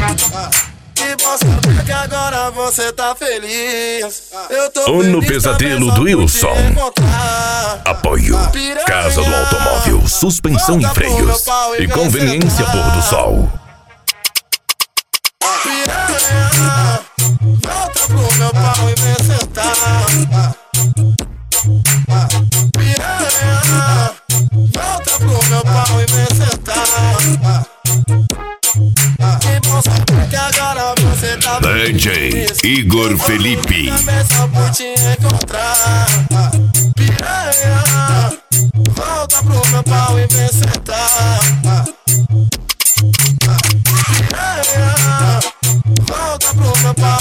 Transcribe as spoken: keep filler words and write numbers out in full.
Que bom saber que agora você tá feliz. Eu tô Ou no feliz pesadelo também só do por te Wilson. encontrar. Apoio Casa do Automóvel, suspensão e freios e conveniência pôr do sol. Piranha, volta pro meu pau e vem sentar. Piranha, volta pro meu pau e vem sentar. Que bom saber que agora você tá D J Igor Felipe. também só por te encontrar. Piranha, volta pro meu pau e vem sentar. Piranha, volta pro meu pau